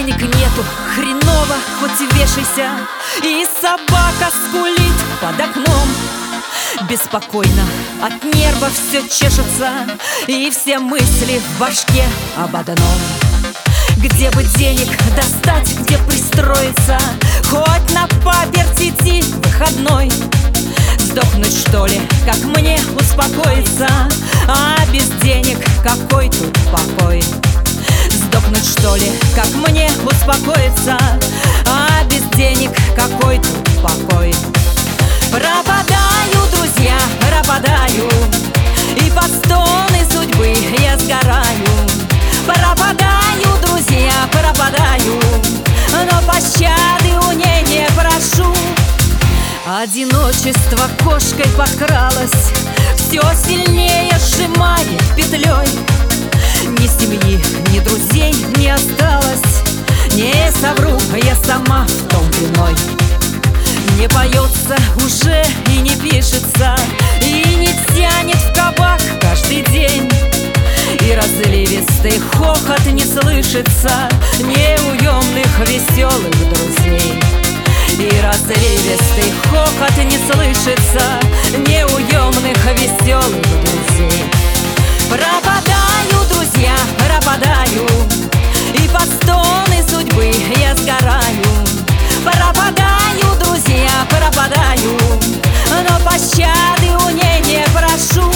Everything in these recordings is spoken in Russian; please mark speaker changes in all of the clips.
Speaker 1: Денег нету, хреново, хоть и вешайся, и собака скулит под окном. Беспокойно, от нервов все чешется, и все мысли в башке об одном. Где бы денег достать, где пристроиться, хоть на паперть идти выходной. Сдохнуть что ли, как мне успокоиться, а без денег какой тут покой? Сдохнуть что ли, как мне успокоиться, а без денег какой тут покой? Пропадаю, друзья, пропадаю, и под стоны судьбы я сгораю. Пропадаю, друзья, пропадаю, но пощады у ней не прошу. Одиночество кошкой подкралось, все сильнее сжимает петлей. Ни семьи, ни друзей не осталось, не совру, я сама в том виной. Не поется уже и не пишется, и не тянет в кабак каждый день. И разливистый хохот не слышится неуемных веселых друзей. И разливистый хохот не слышится неуемных веселых друзей. Пропадаю, друзья, пропадаю, и под стоны судьбы я сгораю. Пропадаю, друзья, пропадаю, но пощады у ней не прошу.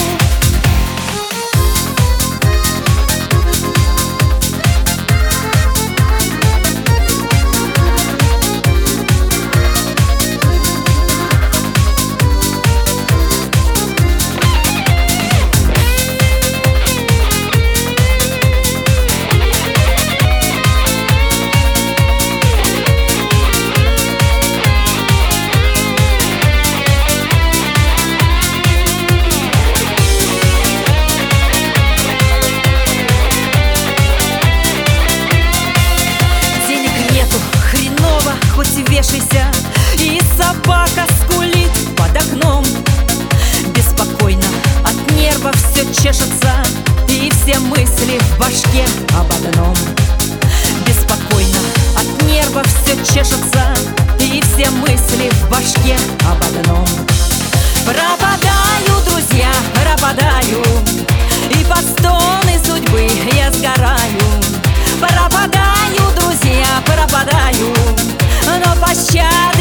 Speaker 1: Хоть и вешайся, и собака скулит под окном. Беспокойно, от нервов все чешется, и все мысли в башке об одном. Беспокойно, от нервов все чешется, и все мысли в башке об одном. Пропадаю, друзья, пропадаю, и под стоны судьбы я сгораю. Пропадаю, друзья, пропадаю, но пощады